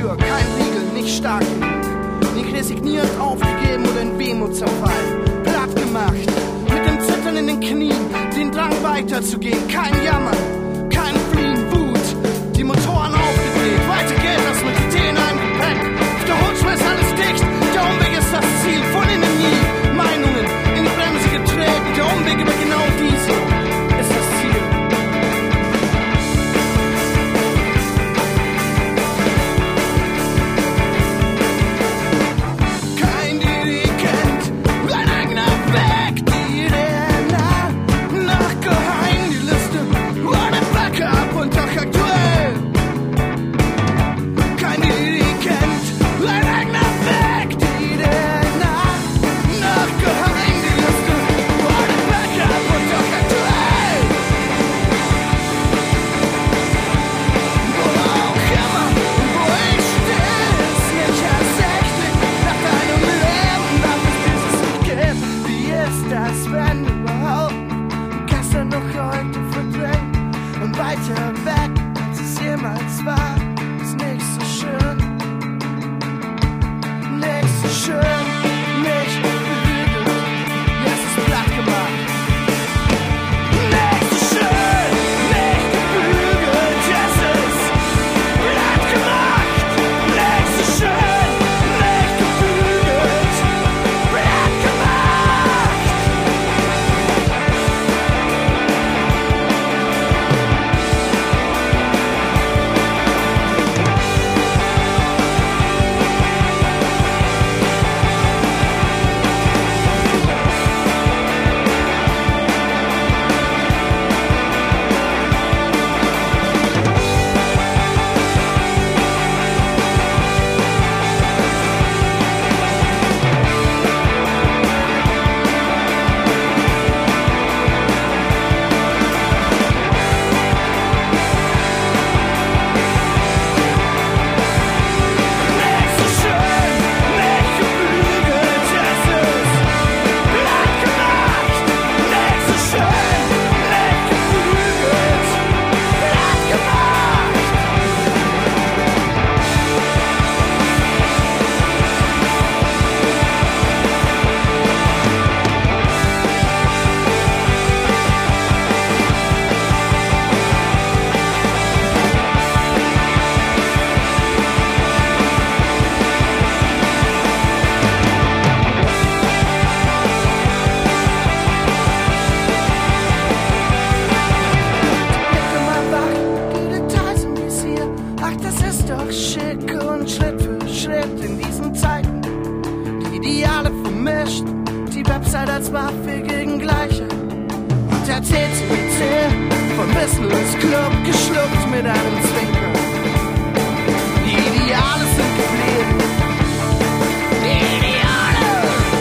Tür, kein Riegel, nicht stark genug. Nicht resignierend aufgegeben oder in Wehmut zerfallen. Platt gemacht, mit dem Zittern in den Knien, den Drang weiterzugehen. Kein Jammern, kein Fliehen, Wut, die Motoren aufgedreht. Weiter geht das mit Ideen eingepackt. Auf der Holzschwer ist alles dicht, der Umweg ist das Ziel, von innen nie. Meinungen in die Bremse getreten, der Umweg über genau diese ist das Ziel. Kein Dirigent, ein eigener Weg, die DNA nach geheim, die Liste ohne Backup und doch aktuell. Kein Dirigent, ein eigener Weg, die DNA nach geheim, die Liste ohne Backup und doch aktuell. Wo auch immer, wo ich stehe, ist nicht ersichtlich nach deinem Leben, ob es dieses nicht gibt. Wie ist das, wenn überhaupt gestern noch heute verdrängt und weiter weg, als es jemals war, ist nicht so schön. Nicht so schön, nicht beflügelt, jetzt ist platt gemacht. Nicht so schön, nicht beflügelt, jetzt ist platt gemacht. Nicht so schön, nicht beflügelt, platt gemacht. Ach, das ist doch schick und Schritt für Schritt in diesen Zeiten. Die Ideale vermischt, die Website als Waffe gegen Gleiche. Und der TCC vom Wissensclub geschluckt mit einem Zwinker. Die Ideale sind geblieben. Die Ideale!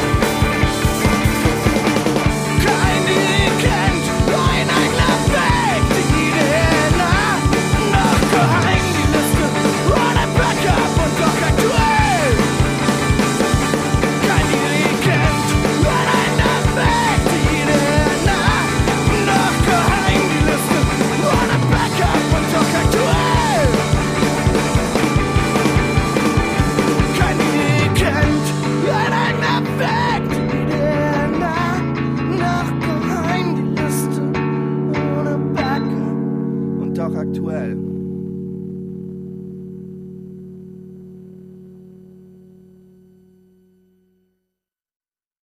Kein Dirigent, ein eigener Weg, die DNA nach geheim. Ohne Backup und doch aktuell. Kein Dirigent, ein eigener Weg, die DNA nach geheim, die Liste ohne Backup und doch aktuell. Kein Dirigent, ein eigener Weg, die DNA nach geheim, die Liste ohne Backup und doch aktuell.